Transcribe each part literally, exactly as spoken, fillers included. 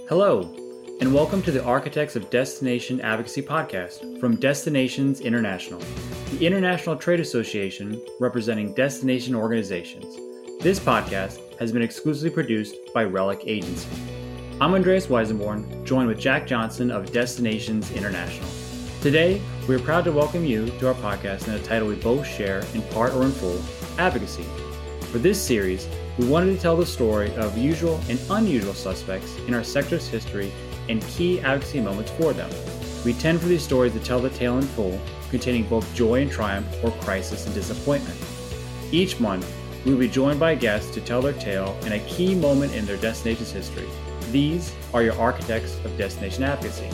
Hello, and welcome to the Architects of Destination Advocacy podcast from Destinations International, the international trade association representing destination organizations. This podcast has been exclusively produced by Relic Agency. I'm Andreas Weisenborn, joined with Jack Johnson of Destinations International. Today, we are proud to welcome you to our podcast in a title we both share in part or in full, Advocacy. For this series, we wanted to tell the story of usual and unusual suspects in our sector's history and key advocacy moments for them. We tend for these stories to tell the tale in full, containing both joy and triumph or crisis and disappointment. Each month, we will be joined by guests to tell their tale and a key moment in their destination's history. These are your Architects of Destination Advocacy.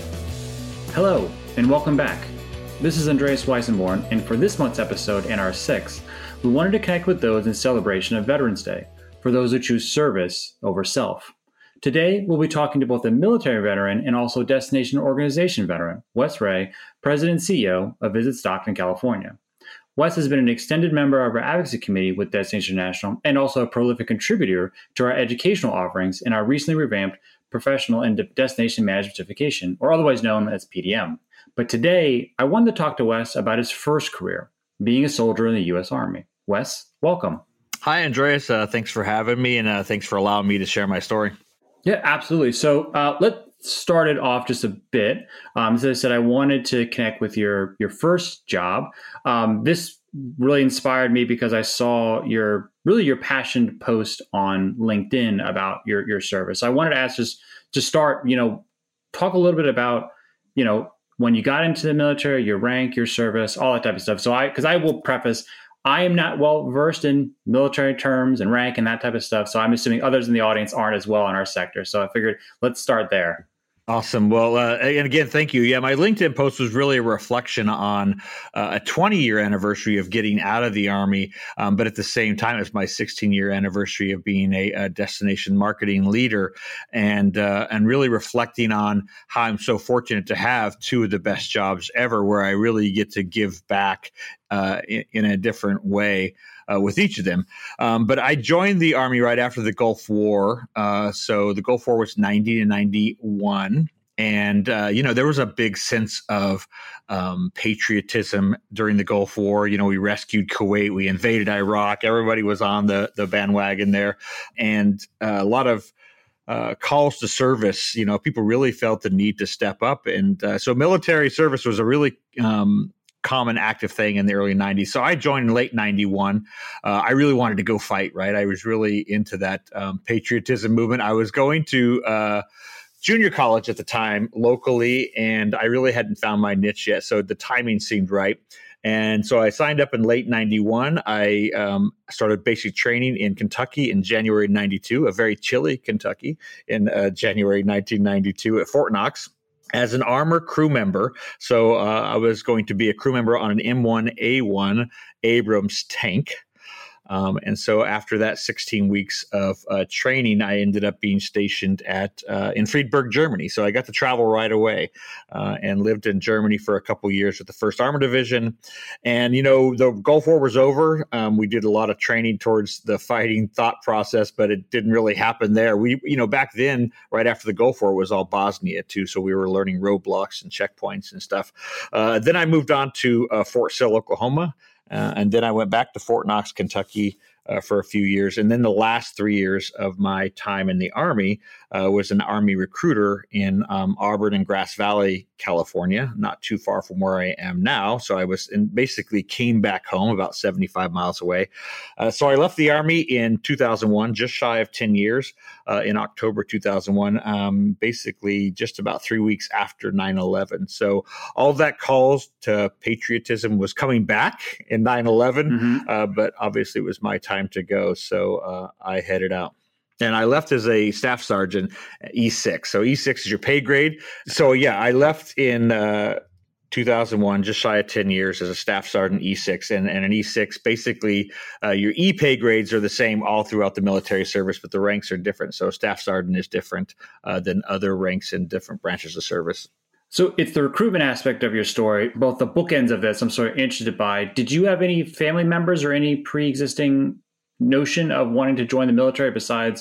Hello, and welcome back. This is Andreas Weisenborn, and for this month's episode and our sixth, we wanted to connect with those in celebration of Veterans Day, for those who choose service over self. Today, we'll be talking to both a military veteran and also destination organization veteran, Wes Ray, President and C E O of Visit Stockton, California. Wes has been an extended member of our advocacy committee with Destination International and also a prolific contributor to our educational offerings in our recently revamped Professional and Destination Management Certification, or otherwise known as P D M. But today, I wanted to talk to Wes about his first career, being a soldier in the U S Army. Wes, welcome. Hi, Andreas. Uh, thanks for having me, and uh, thanks for allowing me to share my story. Yeah, absolutely. So uh, let's start it off just a bit. Um, as I said, I wanted to connect with your your first job. Um, this really inspired me because I saw your really your passionate post on LinkedIn about your your service. I wanted to ask just to start, you know, talk a little bit about, you know, when you got into the military, your rank, your service, all that type of stuff. So I, because I will preface, I am not well versed in military terms and rank and that type of stuff. So I'm assuming others in the audience aren't as well in our sector. So I figured let's start there. Awesome. Well, uh, and again, thank you. Yeah, my LinkedIn post was really a reflection on uh, a twenty-year anniversary of getting out of the Army, um, but at the same time, it's my sixteen-year anniversary of being a, a destination marketing leader, and uh, and really reflecting on how I'm so fortunate to have two of the best jobs ever, where I really get to give back uh, in, in a different way. Uh, with each of them. Um, but I joined the Army right after the Gulf War. Uh, so the Gulf War was ninety to ninety-one. And, uh, you know, there was a big sense of um, patriotism during the Gulf War. You know, we rescued Kuwait, we invaded Iraq. Everybody was on the, the bandwagon there. And uh, a lot of Uh, calls to service, you know, people really felt the need to step up. And uh, so military service was a really um, common active thing in the early nineties. So I joined in late ninety-one. Uh, I really wanted to go fight, right? I was really into that um, patriotism movement. I was going to uh, junior college at the time locally, and I really hadn't found my niche yet. So the timing seemed right. And so I signed up in late ninety-one. I um, started basic training in Kentucky in January ninety-two, a very chilly Kentucky in uh, January nineteen ninety-two at Fort Knox as an armor crew member. So uh, I was going to be a crew member on an M one A one Abrams tank. Um, and so after that sixteen weeks of uh, training, I ended up being stationed at uh, in Friedberg, Germany. So I got to travel right away uh, and lived in Germany for a couple of years with the first Armor Division. And, you know, the Gulf War was over. Um, we did a lot of training towards the fighting thought process, but it didn't really happen there. We, you know, back then, right after the Gulf War, it was all Bosnia, too. So we were learning roadblocks and checkpoints and stuff. Uh, then I moved on to uh, Fort Sill, Oklahoma. Uh, and then I went back to Fort Knox, Kentucky uh, for a few years. And then the last three years of my time in the Army uh, was an Army recruiter in um, Auburn and Grass Valley, California, not too far from where I am now. So I was in, basically came back home about seventy-five miles away. Uh, so I left the Army in two thousand one, just shy of ten years, uh, in October two thousand one, um, basically just about three weeks after nine eleven. So all of that calls to patriotism was coming back in nine eleven, mm-hmm. uh, but obviously it was my time to go. So uh, I headed out. And I left as a staff sergeant E six. So E six is your pay grade. So yeah, I left in uh, two thousand one, just shy of ten years as a staff sergeant E six. And, and an E six, basically uh, your E pay grades are the same all throughout the military service, but the ranks are different. So staff sergeant is different uh, than other ranks in different branches of service. So it's the recruitment aspect of your story, both the bookends of this I'm sort of interested by. Did you have any family members or any pre-existing notion of wanting to join the military besides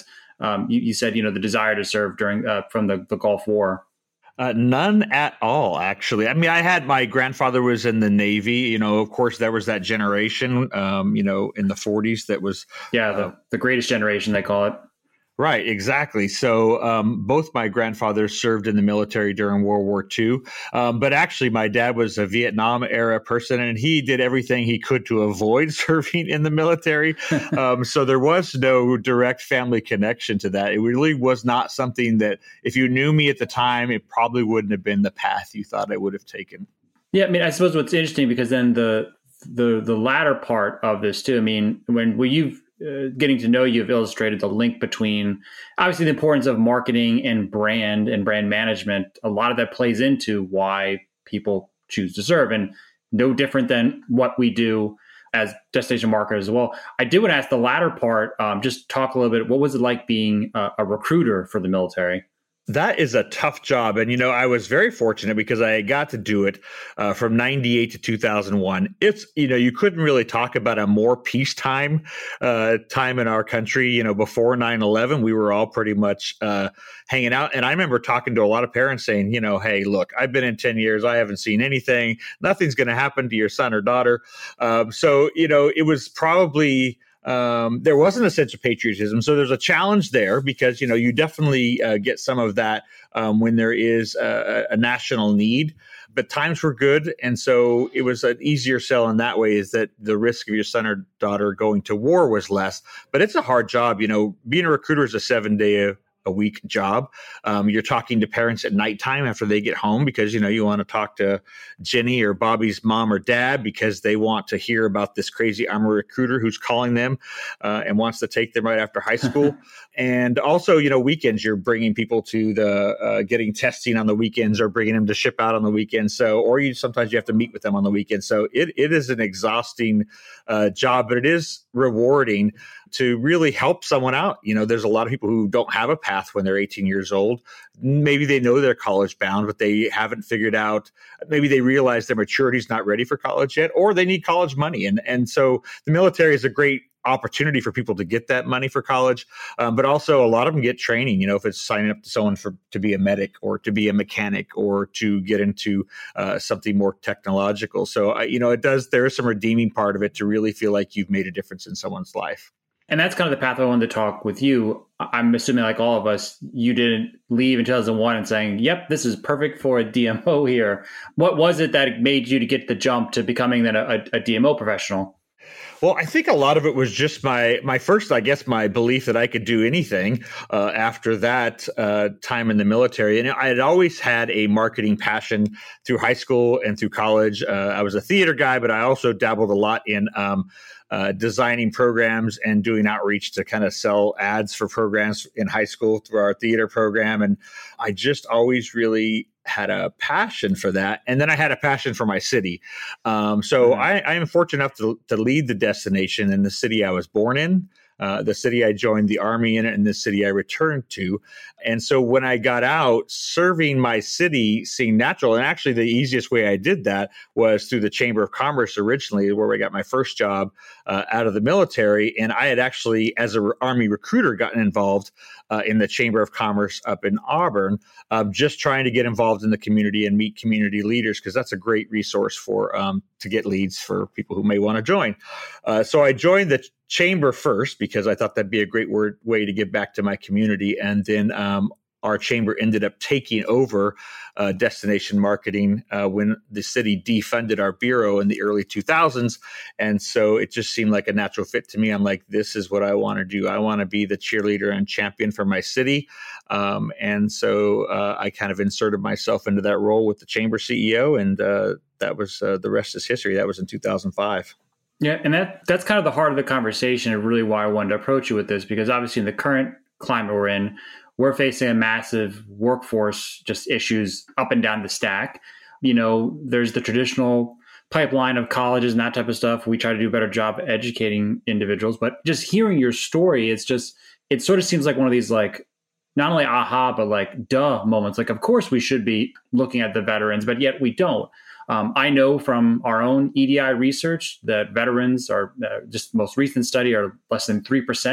um, you, you said, you know, the desire to serve during uh, from the, the Gulf War? Uh, none at all, actually. I mean, I had my grandfather was in the Navy. You know, of course, there was that generation, um, you know, in the forties that was. Yeah, the, uh, the greatest generation, they call it. Right, exactly. So um, both my grandfathers served in the military during World War Two. Um, but actually, my dad was a Vietnam era person, and he did everything he could to avoid serving in the military. um, so there was no direct family connection to that. It really was not something that, if you knew me at the time, it probably wouldn't have been the path you thought I would have taken. Yeah, I mean, I suppose what's interesting, because then the the the latter part of this too. I mean, when when you've Uh, getting to know you have illustrated the link between obviously the importance of marketing and brand and brand management. A lot of that plays into why people choose to serve, and no different than what we do as destination marketers as well. I did want to ask the latter part, um, just talk a little bit. What was it like being a, a recruiter for the military? That is a tough job. And, you know, I was very fortunate because I got to do it uh, from ninety-eight to two thousand one. It's, you know, you couldn't really talk about a more peacetime uh, time in our country. You know, before nine eleven, we were all pretty much uh, hanging out. And I remember talking to a lot of parents saying, you know, hey, look, I've been in ten years. I haven't seen anything. Nothing's going to happen to your son or daughter. Um, so, you know, it was probably... Um, there wasn't a sense of patriotism. So there's a challenge there because, you know, you definitely uh, get some of that um, when there is a, a national need. But times were good. And so it was an easier sell in that way, is that the risk of your son or daughter going to war was less. But it's a hard job. You know, being a recruiter is a seven day a a week job. Um, you're talking to parents at nighttime after they get home because, you know, you want to talk to Jenny or Bobby's mom or dad because they want to hear about this crazy Army recruiter who's calling them uh, and wants to take them right after high school. And also, you know, weekends, you're bringing people to the uh, getting testing on the weekends or bringing them to ship out on the weekends. So, or you sometimes you have to meet with them on the weekend. So it, it is an exhausting uh, job, but it is rewarding to really help someone out. You know, there's a lot of people who don't have a path when they're eighteen years old. Maybe they know they're college bound, but they haven't figured out, maybe they realize their maturity is not ready for college yet, or they need college money. And, and so the military is a great opportunity for people to get that money for college. Um, but also a lot of them get training, you know, if it's signing up to someone for, to be a medic or to be a mechanic or to get into uh, something more technological. So, uh, you know, it does, there is some redeeming part of it to really feel like you've made a difference in someone's life. And that's kind of the path I wanted to talk with you. I'm assuming, like all of us, you didn't leave in two thousand one and saying, yep, this is perfect for a D M O here. What was it that made you to get the jump to becoming then a, a D M O professional? Well, I think a lot of it was just my my first, I guess, my belief that I could do anything uh, after that uh, time in the military. And I had always had a marketing passion through high school and through college. Uh, I was a theater guy, but I also dabbled a lot in um, uh, designing programs and doing outreach to kind of sell ads for programs in high school through our theater program. And I just always really had a passion for that. And then I had a passion for my city. Um, so mm-hmm. I, I am fortunate enough to, to lead the destination in the city I was born in, uh, the city I joined the Army in, and the city I returned to. And so when I got out, serving my city seemed natural. And actually the easiest way I did that was through the Chamber of Commerce originally, where I got my first job uh, out of the military. And I had actually, as an Army recruiter, gotten involved uh, in the Chamber of Commerce up in Auburn, um, just trying to get involved in the community and meet community leaders, because that's a great resource for um, to get leads for people who may want to join. Uh, so I joined the Chamber first because I thought that'd be a great word, way to give back to my community. And then um, our chamber ended up taking over uh, destination marketing uh, when the city defunded our bureau in the early two thousands. And so it just seemed like a natural fit to me. I'm like, this is what I want to do. I want to be the cheerleader and champion for my city. Um, and so uh, I kind of inserted myself into that role with the chamber C E O. And uh, that was uh, the rest is history. That was in two thousand five. Yeah, and that that's kind of the heart of the conversation and really why I wanted to approach you with this, because obviously in the current climate we're in, we're facing a massive workforce just issues up and down the stack. You know, there's the traditional pipeline of colleges and that type of stuff. We try to do a better job educating individuals, but just hearing your story, it's just, it sort of seems like one of these like, not only aha, but like duh moments. Like, of course we should be looking at the veterans, but yet we don't. Um, I know from our own E D I research that veterans are uh, just most recent study are less than three percent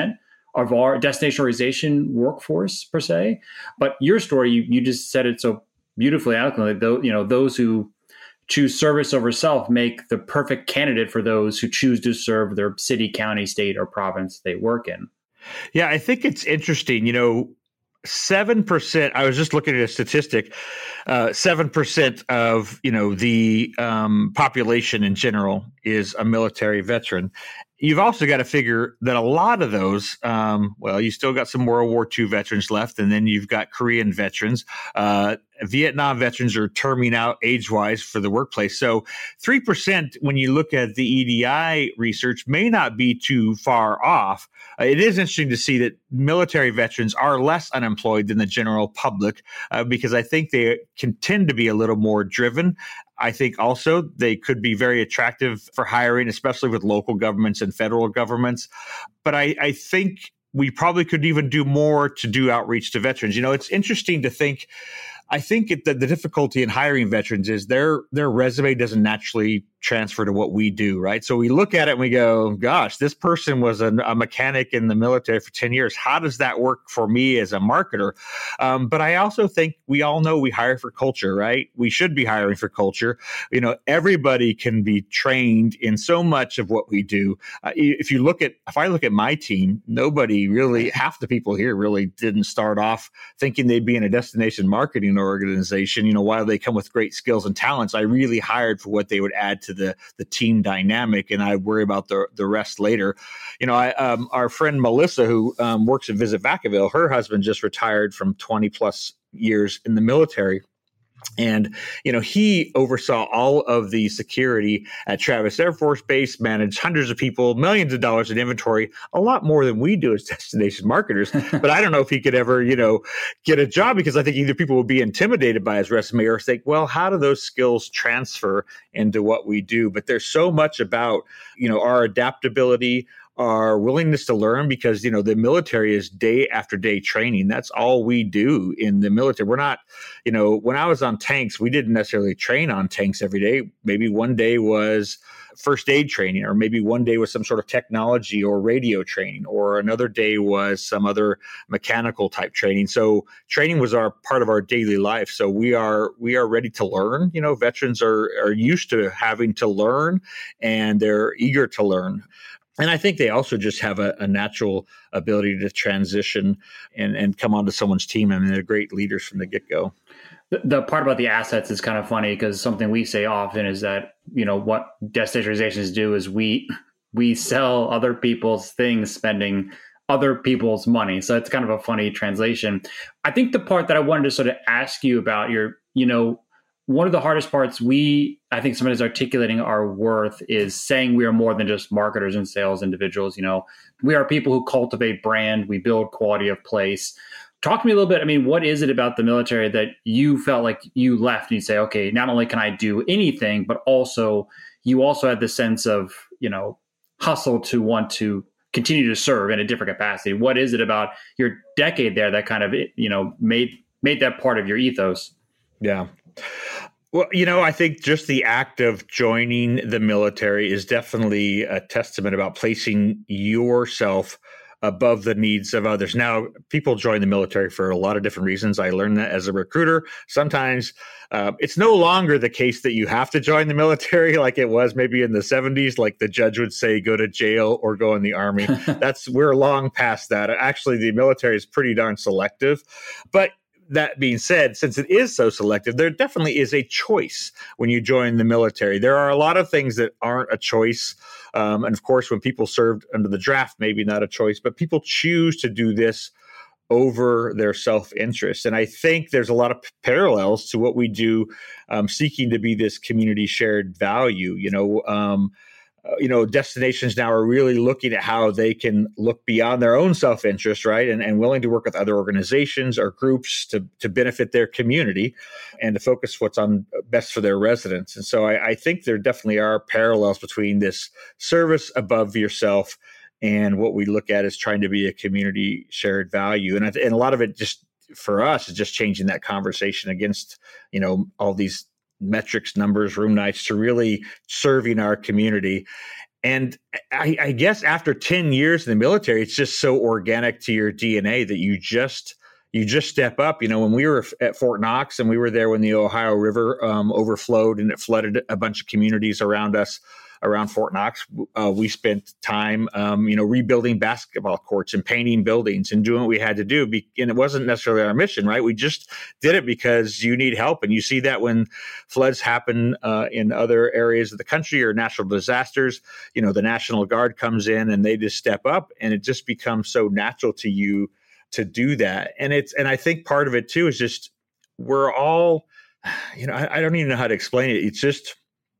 of our destination organization workforce per se. But your story, you, you just said it so beautifully, eloquently. Though, you know, those who choose service over self make the perfect candidate for those who choose to serve their city, county, state, or province they work in. Yeah, I think it's interesting. You know, seven percent, I was just looking at a statistic, uh, seven percent of, you know, the um, population in general is a military veteran. You've also got to figure that a lot of those, um, well, you still got some World War Two veterans left, and then you've got Korean veterans. Uh, Vietnam veterans are terming out age-wise for the workplace. So three percent, when you look at the E D I research, may not be too far off. Uh, it is interesting to see that military veterans are less unemployed than the general public uh, because I think they can tend to be a little more driven. I think also they could be very attractive for hiring, especially with local governments and federal governments. But I, I think we probably could even do more to do outreach to veterans. You know, it's interesting to think. I think it, the, the difficulty in hiring veterans is their their resume doesn't naturally transfer to what we do, right? So we look at it and we go, gosh, this person was a, a mechanic in the military for ten years. How does that work for me as a marketer? Um, but I also think we all know we hire for culture, right? We should be hiring for culture. You know, everybody can be trained in so much of what we do. Uh, if you look at, if I look at my team, nobody really, half the people here really didn't start off thinking they'd be in a destination marketing organization. You know, while they come with great skills and talents, I really hired for what they would add to the the team dynamic, and I worry about the the rest later. You know, I um, our friend Melissa, who um, works at Visit Vacaville, her husband just retired from twenty plus years in the military. And, you know, he oversaw all of the security at Travis Air Force Base, managed hundreds of people, millions of dollars in inventory, a lot more than we do as destination marketers. But I don't know if he could ever, you know, get a job because I think either people would be intimidated by his resume or think, well, how do those skills transfer into what we do? But there's so much about, you know, our adaptability, our willingness to learn, because, you know, the military is day after day training. That's all we do in the military. We're not, you know, when I was on tanks, we didn't necessarily train on tanks every day. Maybe one day was first aid training, or maybe one day was some sort of technology or radio training, or another day was some other mechanical type training. So training was our part of our daily life. So we are, we are ready to learn. You know, veterans are, are used to having to learn, and they're eager to learn. And I think they also just have a, a natural ability to transition and, and come onto someone's team. I mean, they're great leaders from the get-go. The, the part about the assets is kind of funny because something we say often is that, you know, what destination organizations do is we we sell other people's things spending other people's money. So it's kind of a funny translation. I think the part that I wanted to sort of ask you about, your, you know, one of the hardest parts we, I think somebody's articulating our worth is saying we are more than just marketers and sales individuals. You know, we are people who cultivate brand, we build quality of place. Talk to me a little bit. I mean, what is it about the military that you felt like you left and you say, okay, not only can I do anything, but also you also had the sense of, you know, hustle to want to continue to serve in a different capacity. What is it about your decade there that kind of, you know, made, made that part of your ethos? Yeah. Well, you know, I think just the act of joining the military is definitely a testament about placing yourself above the needs of others. Now, people join the military for a lot of different reasons. I learned that as a recruiter. Sometimes uh, it's no longer the case that you have to join the military like it was maybe in the seventies, like the judge would say, go to jail or go in the army. That's, we're long past that. Actually, the military is pretty darn selective. But that being said, since it is so selective, there definitely is a choice when you join the military. There are a lot of things that aren't a choice. Um, and of course, when people served under the draft, maybe not a choice, but people choose to do this over their self-interest. And I think there's a lot of parallels to what we do, um, seeking to be this community shared value. You know, um, Uh, you know, destinations now are really looking at how they can look beyond their own self-interest, right? And, and willing to work with other organizations or groups to, to benefit their community and to focus what's on best for their residents. And so I, I think there definitely are parallels between this service above yourself and what we look at as trying to be a community shared value. And, and a lot of it just for us is just changing that conversation against, you know, all these metrics, numbers, room nights, to really serving our community. And I, I guess after ten years in the military, it's just so organic to your D N A that you just you just step up. You know, when we were at Fort Knox and we were there when the Ohio River um, overflowed and it flooded a bunch of communities around us, around Fort Knox, uh, we spent time, um, you know, rebuilding basketball courts and painting buildings and doing what we had to do. Be- and it wasn't necessarily our mission, right? We just did it because you need help. And you see that when floods happen uh, in other areas of the country or natural disasters, you know, the National Guard comes in and they just step up, and it just becomes so natural to you to do that. And it's, and I think part of it too is just, we're all, you know, I, I don't even know how to explain it. It's just,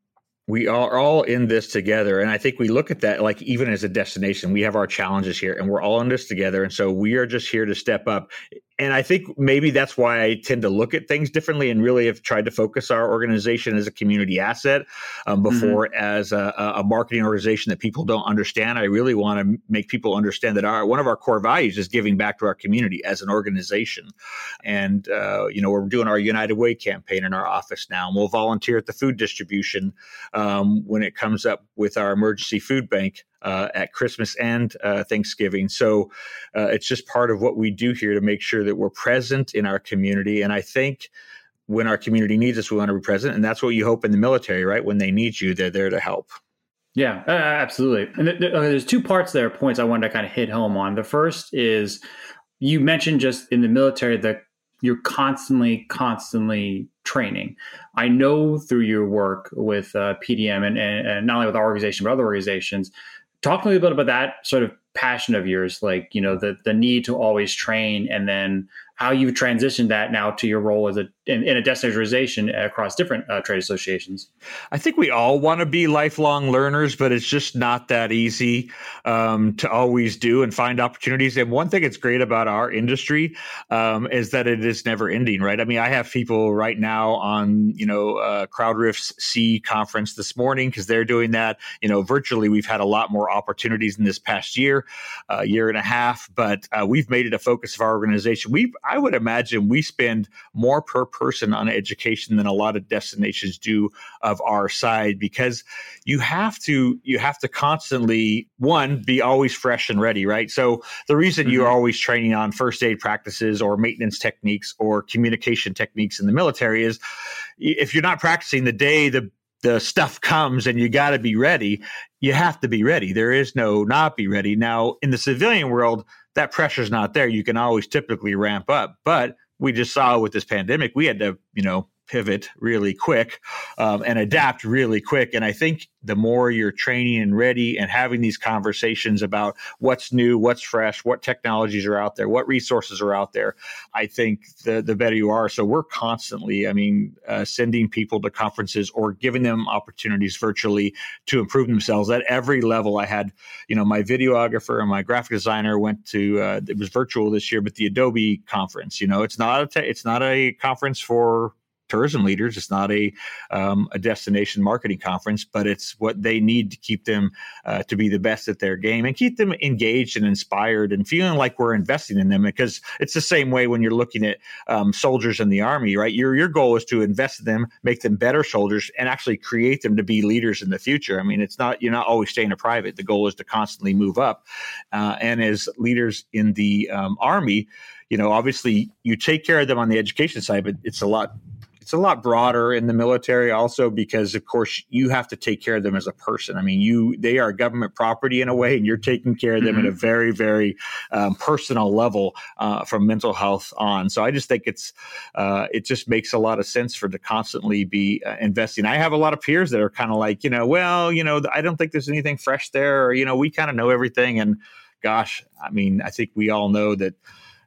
we are all in this together. And I think we look at that, like, even as a destination, we have our challenges here and we're all in this together. And so we are just here to step up. And I think maybe that's why I tend to look at things differently and really have tried to focus our organization as a community asset um, before mm-hmm. as a, a marketing organization that people don't understand. I really want to make people understand that our one of our core values is giving back to our community as an organization. And, uh, you know, we're doing our United Way campaign in our office now, and we'll volunteer at the food distribution um, when it comes up with our emergency food bank Uh, at Christmas and uh, Thanksgiving. So uh, it's just part of what we do here to make sure that we're present in our community. And I think when our community needs us, we want to be present. And that's what you hope in the military, right? When they need you, they're there to help. Yeah, uh, absolutely. And th- th- there's two parts there, points I wanted to kind of hit home on. The first is you mentioned just in the military that you're constantly, constantly training. I know through your work with uh, P D M and, and, and not only with our organization, but other organizations. Talk to me a little bit about that sort of passion of yours, like, you know, the the need to always train, and then how you've transitioned that now to your role as a in, in a destination organization across different uh, trade associations. I think we all want to be lifelong learners, but it's just not that easy um, to always do and find opportunities. And one thing that's great about our industry um, is that it is never ending, right? I mean, I have people right now on, you know, uh, CrowdRiff's C conference this morning because they're doing that. You know, virtually, we've had a lot more opportunities in this past year, uh, year and a half, but uh, we've made it a focus of our organization. We, I would imagine we spend more per person on education than a lot of destinations do of our side, because you have to you have to constantly, one, be always fresh and ready, right? So the reason mm-hmm. you're always training on first aid practices or maintenance techniques or communication techniques in the military is if you're not practicing the day the the stuff comes and you got to be ready, you have to be ready. There is no not be ready. Now, in the civilian world, that pressure's not there. You can always typically ramp up, but we just saw with this pandemic, we had to, you know, pivot really quick um, and adapt really quick. And I think the more you're training and ready and having these conversations about what's new, what's fresh, what technologies are out there, what resources are out there, I think the the better you are. So we're constantly, I mean, uh, sending people to conferences or giving them opportunities virtually to improve themselves at every level. I had, you know, my videographer and my graphic designer went to, uh, it was virtual this year, but the Adobe conference. You know, it's not a te- it's not a conference for tourism leaders. It's not a um, a destination marketing conference, but it's what they need to keep them uh, to be the best at their game and keep them engaged and inspired and feeling like we're investing in them. Because it's the same way when you're looking at um, soldiers in the Army, right? Your your goal is to invest in them, make them better soldiers, and actually create them to be leaders in the future. I mean, it's not you're not always staying a private. The goal is to constantly move up. Uh, and as leaders in the um, Army, you know, obviously you take care of them on the education side, but it's a lot. It's a lot broader in the military also because, of course, you have to take care of them as a person. I mean, you they are government property in a way, and you're taking care of them mm-hmm. at a very, very um, personal level uh, from mental health on. So I just think it's uh, it just makes a lot of sense for to constantly be uh, investing. I have a lot of peers that are kind of like, you know, well, you know, I don't think there's anything fresh there, or, you know, we kind of know everything. And gosh, I mean, I think we all know that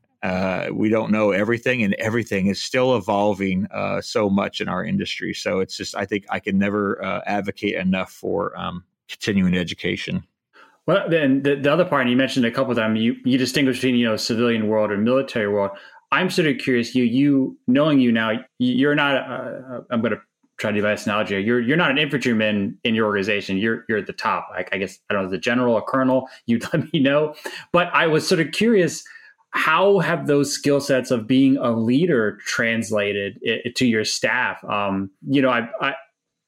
Uh, we don't know everything, and everything is still evolving uh, so much in our industry. So it's just, I think I can never uh, advocate enough for um, continuing education. Well, then the, the other part, and you mentioned a couple of times, you, you distinguish between, you know, civilian world and military world. I'm sort of curious, you, you knowing you now, you're not, uh, I'm going to try to do this analogy here. You're, you're not an infantryman in your organization. You're, you're at the top. Like, I guess, I don't know, the general or colonel, you let me know. But I was sort of curious, how have those skill sets of being a leader translated it, to your staff? Um, you know, I, I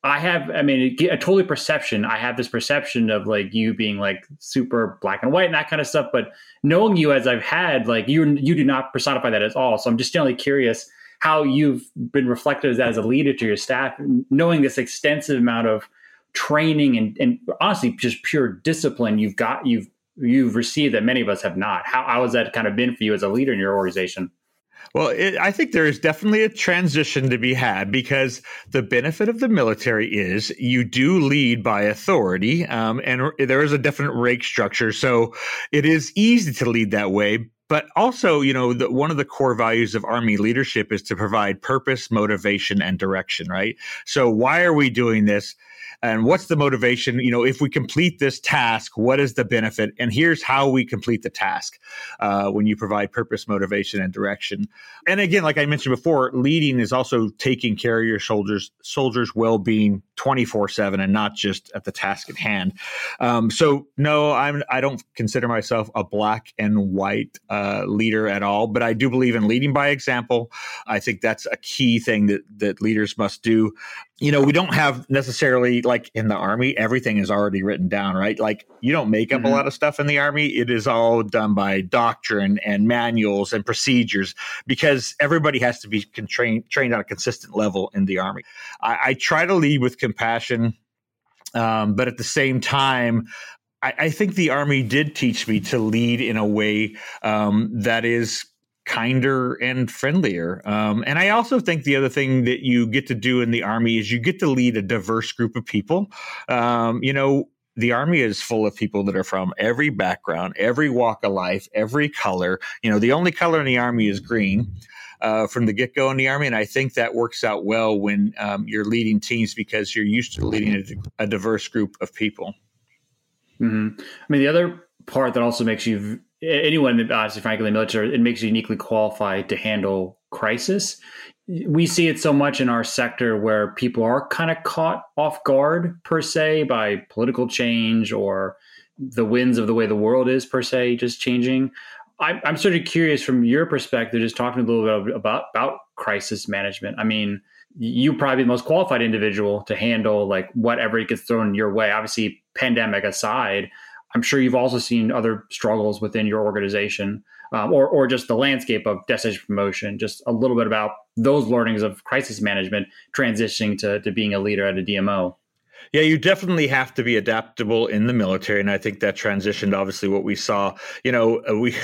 I have, I mean, a totally perception. I have this perception of like you being like super black and white and that kind of stuff. But knowing you as I've had, like you, you do not personify that at all. So I'm just generally curious how you've been reflected as, as a leader to your staff, knowing this extensive amount of training and, and honestly, just pure discipline you've got, you've, you've received that many of us have not. How, how has that kind of been for you as a leader in your organization? Well, it, I think there is definitely a transition to be had because the benefit of the military is you do lead by authority, um, and there is a definite rank structure. So it is easy to lead that way. But also, you know, the, one of the core values of Army leadership is to provide purpose, motivation, and direction, right? So why are we doing this? And what's the motivation? You know, if we complete this task, what is the benefit? And here's how we complete the task uh, when you provide purpose, motivation, and direction. And again, like I mentioned before, leading is also taking care of your soldiers, soldiers' well-being twenty-four seven and not just at the task at hand. Um, so no, I'm, I don't consider myself a black and white uh, leader at all, but I do believe in leading by example. I think that's a key thing that, that leaders must do. You know, we don't have necessarily, like in the Army, everything is already written down, right? Like you don't make up mm-hmm. a lot of stuff in the Army. It is all done by doctrine and manuals and procedures because everybody has to be trained trained on a consistent level in the Army. I, I try to lead with compassion, um, but at the same time, I, I think the Army did teach me to lead in a way um, that is kinder and friendlier. Um, and I also think the other thing that you get to do in the Army is you get to lead a diverse group of people. Um, you know, the Army is full of people that are from every background, every walk of life, every color. You know, the only color in the Army is green uh, from the get-go in the Army. And I think that works out well when um, you're leading teams because you're used to leading a, a diverse group of people. Mm-hmm. I mean, the other part that also makes you anyone, honestly, frankly, in the military, it makes you uniquely qualified to handle crisis. We see it so much in our sector where people are kind of caught off guard, per se, by political change or the winds of the way the world is, per se, just changing. I, I'm sort of curious from your perspective, just talking a little bit about, about crisis management. I mean, you probably the most qualified individual to handle like whatever gets thrown your way. Obviously, pandemic aside, I'm sure you've also seen other struggles within your organization um, or, or just the landscape of destination promotion, just a little bit about those learnings of crisis management transitioning to, to being a leader at a D M O. Yeah, you definitely have to be adaptable in the military. And I think that transitioned, obviously, what we saw, you know, we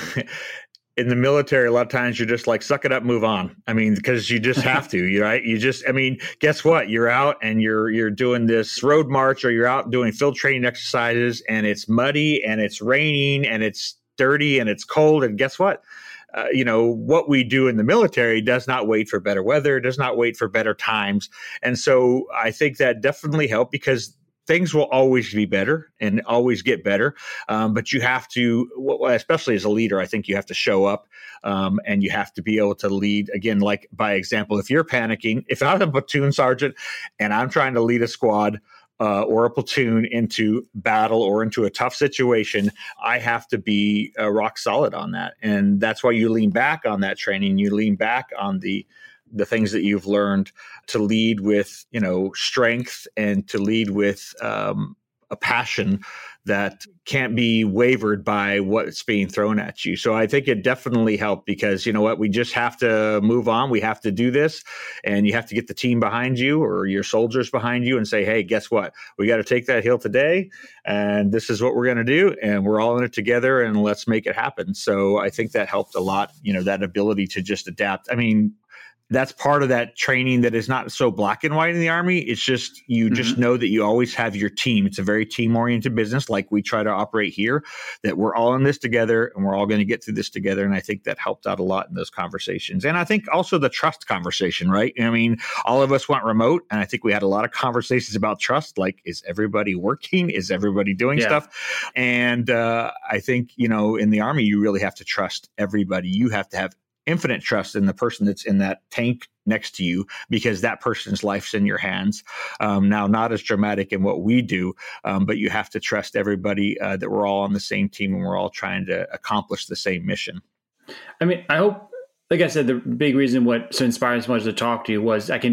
in the military, a lot of times you're just like, suck it up, move on. I mean, because you just have to, you right? You just, I mean, guess what? You're out and you're, you're doing this road march or you're out doing field training exercises and it's muddy and it's raining and it's dirty and it's cold. And guess what? Uh, you know, what we do in the military does not wait for better weather, does not wait for better times. And so I think that definitely helped because things will always be better and always get better. Um, but you have to, especially as a leader, I think you have to show up um, and you have to be able to lead, again, like by example. If you're panicking, if I'm a platoon sergeant and I'm trying to lead a squad uh, or a platoon into battle or into a tough situation, I have to be uh, rock solid on that. And that's why you lean back on that training. You lean back on the the things that you've learned to lead with, you know, strength and to lead with um, a passion that can't be wavered by what's being thrown at you. So I think it definitely helped because, you know what, we just have to move on. We have to do this and you have to get the team behind you or your soldiers behind you and say, hey, guess what? We got to take that hill today and this is what we're going to do. And we're all in it together and let's make it happen. So I think that helped a lot, you know, that ability to just adapt. I mean, that's part of that training that is not so black and white in the Army. It's just, you mm-hmm. just know that you always have your team. It's a very team-oriented business like we try to operate here, that we're all in this together and we're all going to get through this together. And I think that helped out a lot in those conversations. And I think also the trust conversation, right? I mean, all of us went remote and I think we had a lot of conversations about trust. Like, is everybody working? Is everybody doing yeah. stuff? And uh, I think, you know, in the Army, you really have to trust everybody. You have to have infinite trust in the person that's in that tank next to you because that person's life's in your hands. Um, now, not as dramatic in what we do, um, but you have to trust everybody uh, that we're all on the same team and we're all trying to accomplish the same mission. I mean, I hope, like I said, the big reason what so inspired so much to talk to you was I can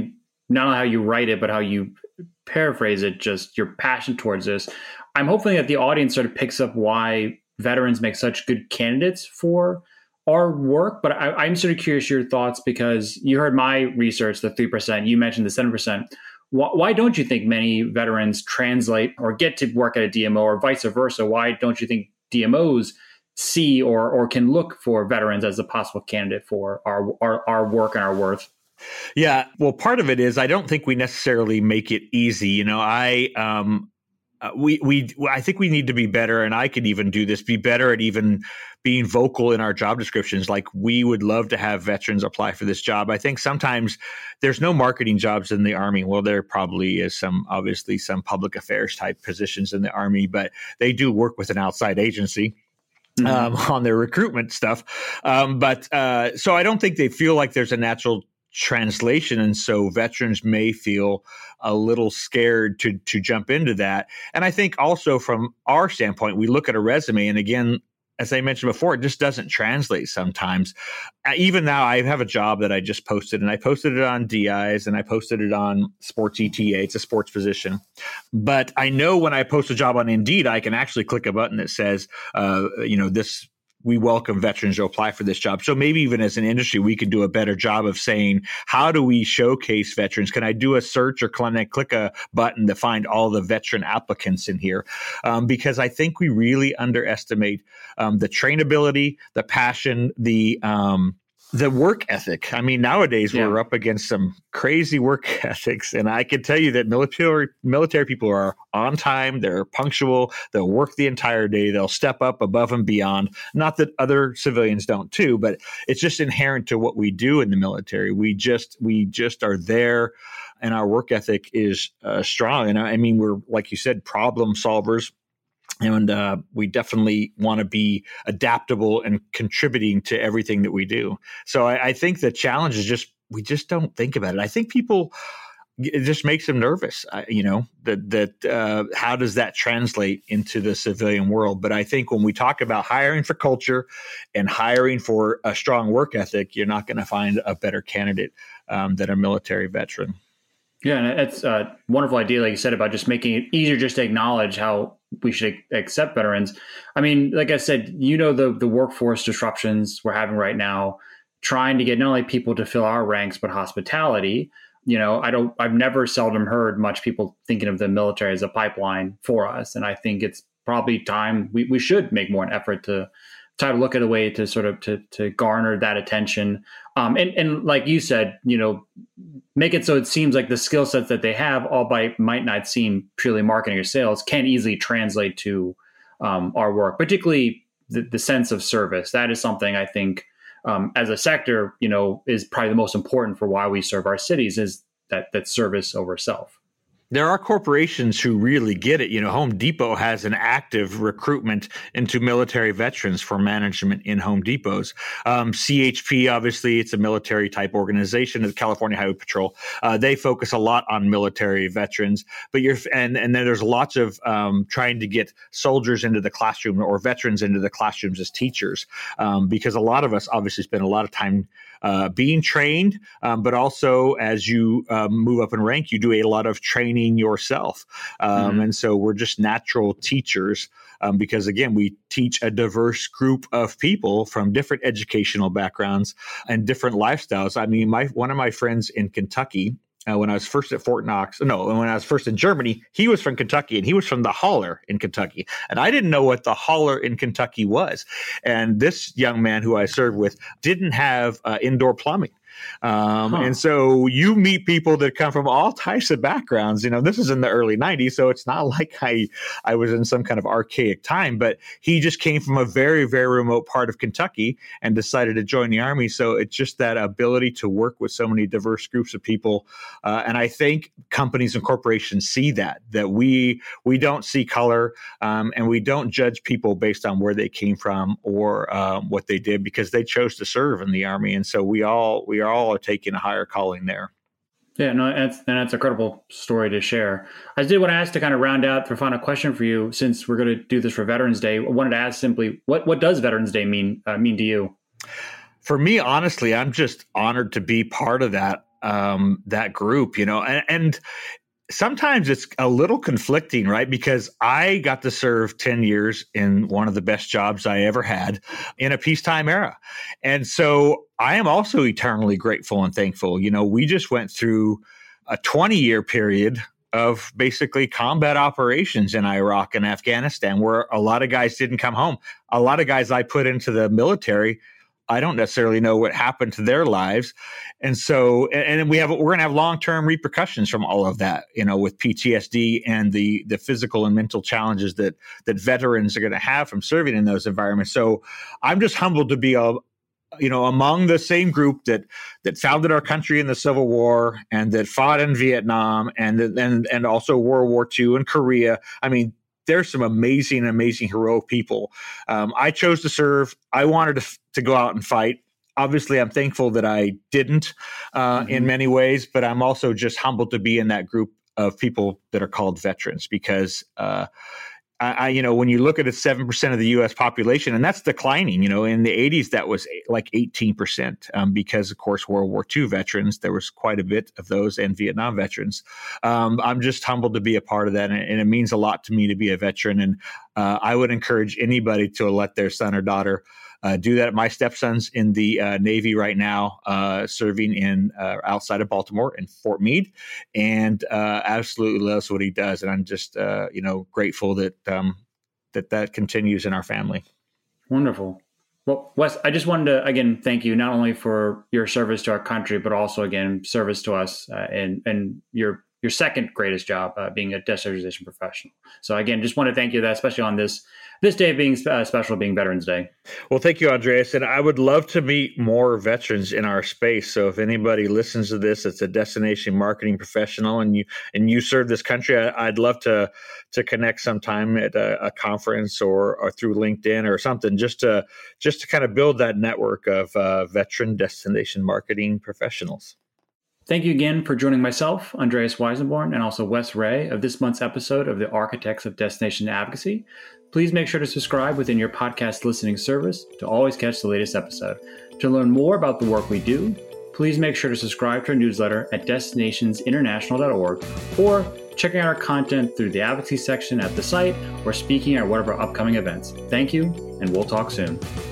not only how you write it, but how you paraphrase it, just your passion towards this. I'm hoping that the audience sort of picks up why veterans make such good candidates for our work. But I, I'm sort of curious your thoughts, because you heard my research, the three percent, you mentioned the seven percent. Why, why don't you think many veterans translate or get to work at a D M O, or vice versa? Why don't you think D M Os see or or can look for veterans as a possible candidate for our our, our work and our worth? Yeah, well, part of it is I don't think we necessarily make it easy. You know, I um, uh, we we I think we need to be better, and I could even do this. Be better at even being vocal in our job descriptions. Like, we would love to have veterans apply for this job. I think sometimes there's no marketing jobs in the Army. Well, there probably is some, obviously, some public affairs type positions in the Army, but they do work with an outside agency. Mm-hmm. Um, on their recruitment stuff. Um, but uh, so I don't think they feel like there's a natural translation. And so veterans may feel a little scared to to jump into that. And I think also from our standpoint, we look at a resume, and again, as I mentioned before, it just doesn't translate sometimes. Uh, even now, I have a job that I just posted, and I posted it on D I's, and I posted it on Sports E T A. It's a sports position. But I know when I post a job on Indeed, I can actually click a button that says, uh, you know, this, we welcome veterans to apply for this job. So maybe even as an industry, we could do a better job of saying, how do we showcase veterans? Can I do a search, or can I click a button to find all the veteran applicants in here? Um, because I think we really underestimate um, the trainability, the passion, the um, the work ethic. I mean, nowadays yeah. we're up against some crazy work ethics, and I can tell you that military military people are on time, they're punctual, they'll work the entire day, they'll step up above and beyond. Not that other civilians don't too, but it's just inherent to what we do in the military. We just we just are there, and our work ethic is uh, strong. And I mean, we're, like you said, problem solvers. And uh, we definitely want to be adaptable and contributing to everything that we do. So I, I think the challenge is just, we just don't think about it. I think people, it just makes them nervous, uh, you know, that, that uh, how does that translate into the civilian world? But I think when we talk about hiring for culture and hiring for a strong work ethic, you're not going to find a better candidate um, than a military veteran. Yeah, and it's a wonderful idea, like you said, about just making it easier just to acknowledge how we should accept veterans. I mean, like I said, you know, the the workforce disruptions we're having right now, trying to get not only people to fill our ranks, but hospitality. You know, I don't, I've never seldom heard much people thinking of the military as a pipeline for us. And I think it's probably time we, we should make more an effort to try to look at a way to sort of to to garner that attention. Um, and, and like you said, you know, make it so it seems like the skill sets that they have, albeit might not seem purely marketing or sales, can easily translate to um, our work, particularly the, the sense of service. That is something I think um, as a sector, you know, is probably the most important for why we serve our cities, is that that service over self. There are corporations who really get it. You know, Home Depot has an active recruitment into military veterans for management in Home Depots. Um, C H P, obviously, it's a military type organization, the California Highway Patrol. Uh, they focus a lot on military veterans. But you're and and then there's lots of um, trying to get soldiers into the classroom or veterans into the classrooms as teachers, um, because a lot of us obviously spend a lot of time Uh, being trained, um, but also as you um, move up in rank, you do a lot of training yourself. Um, mm-hmm. And so we're just natural teachers um, because, again, we teach a diverse group of people from different educational backgrounds and different lifestyles. I mean, my one of my friends in Kentucky, Uh, when I was first at Fort Knox, no, when I was first in Germany, he was from Kentucky, and he was from the Holler in Kentucky. And I didn't know what the Holler in Kentucky was. And this young man who I served with didn't have uh, indoor plumbing. Um, huh. And so you meet people that come from all types of backgrounds. You know, this is in the early nineties, so it's not like I, I was in some kind of archaic time, but he just came from a very, very remote part of Kentucky and decided to join the Army. So it's just that ability to work with so many diverse groups of people. Uh, and I think companies and corporations see that, that we, we don't see color um, and we don't judge people based on where they came from or um, what they did, because they chose to serve in the Army. And so we all, we are all are taking a higher calling there. Yeah, no, that's, and that's a credible story to share. I did want to ask, to kind of round out for a final question for you, since we're going to do this for Veterans Day, I wanted to ask simply, what, what does Veterans Day mean, uh, mean to you? For me, honestly, I'm just honored to be part of that. um, that group, you know, and, and sometimes it's a little conflicting, right? Because I got to serve ten years in one of the best jobs I ever had in a peacetime era. And so I am also eternally grateful and thankful. You know, we just went through a twenty year period of basically combat operations in Iraq and Afghanistan, where a lot of guys didn't come home. A lot of guys I put into the military, I don't necessarily know what happened to their lives. And so, and, and we have, we're going to have long-term repercussions from all of that, you know, with P T S D and the, the physical and mental challenges that, that veterans are going to have from serving in those environments. So I'm just humbled to be a, you know, among the same group that, that founded our country in the Civil War and that fought in Vietnam and, and, and also World War Two and Korea. I mean, there's some amazing, amazing heroic people. Um, I chose to serve. I wanted to, to go out and fight. Obviously, I'm thankful that I didn't uh, mm-hmm. in many ways, but I'm also just humbled to be in that group of people that are called veterans because, uh, I, I, you know, when you look at it, seven percent of the U S population, and that's declining, you know, in the eighties, that was like eighteen percent um, because, of course, World War Two veterans, there was quite a bit of those, and Vietnam veterans. Um, I'm just humbled to be a part of that. And, and it means a lot to me to be a veteran. And uh, I would encourage anybody to let their son or daughter Uh, do that. My stepson's in the uh, Navy right now, uh, serving in uh, outside of Baltimore in Fort Meade, and uh, absolutely loves what he does. And I'm just, uh, you know, grateful that um, that that continues in our family. Wonderful. Well, Wes, I just wanted to again thank you not only for your service to our country, but also again service to us uh, and and your your second greatest job, uh, being a destination professional. So again, just want to thank you that, especially on this this day being uh, special, being Veterans Day. Well, thank you, Andreas. And I would love to meet more veterans in our space. So if anybody listens to this, it's a destination marketing professional and you and you serve this country, I, I'd love to to connect sometime at a, a conference or, or through LinkedIn or something, just to just to kind of build that network of uh, veteran destination marketing professionals. Thank you again for joining myself, Andreas Weisenborn, and also Wes Ray of this month's episode of the Architects of Destination Advocacy. Please make sure to subscribe within your podcast listening service to always catch the latest episode. To learn more about the work we do, please make sure to subscribe to our newsletter at destinations international dot org or checking out our content through the advocacy section at the site or speaking at one of our upcoming events. Thank you, and we'll talk soon.